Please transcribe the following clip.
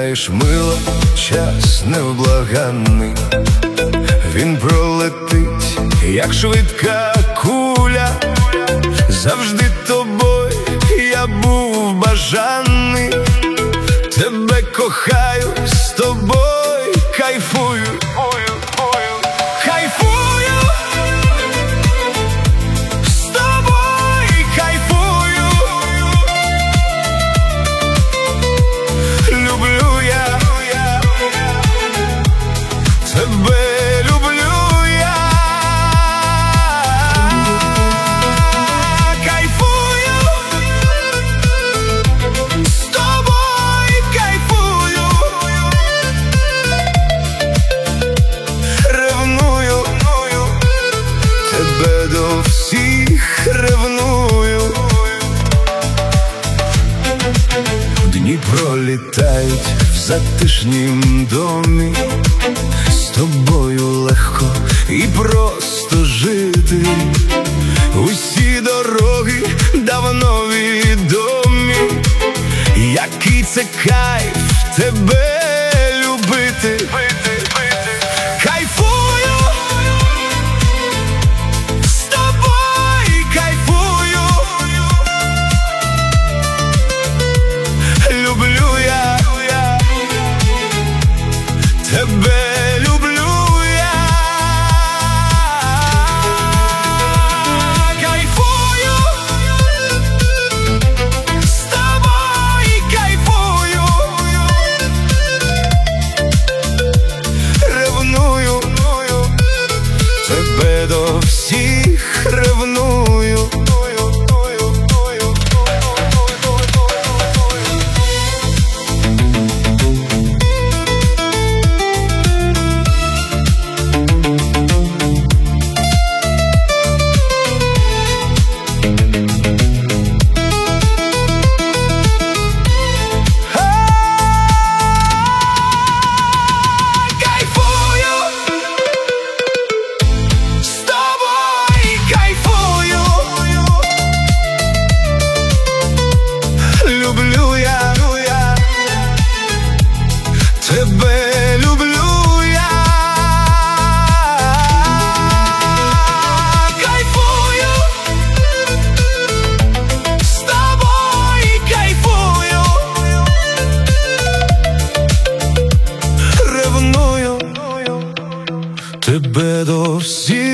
знаєш, мила, час невблаганний, він пролетить, як швидка куля. Завжди тобою я був бажаний, тебе кохаю, з тобою кайфую, кайфую, з тобою кайфую. Люблю я тебе, люблю я. Кайфую, з тобою кайфую. Ревную, тебе до всіх ревную. Дні пролітають в затишнім домі, з тобою легко і просто жити. Усі дороги давно відомі, який це кайф тебе любити. Кайфую, з тобою кайфую. Люблю я тебе, люблю я. Кайфую, з тобою кайфую. Ревную, тебе до всіх ревную. Люблю я тебе, люблю я. Кайфую, з тобою кайфую. Ревную, тебе до всіх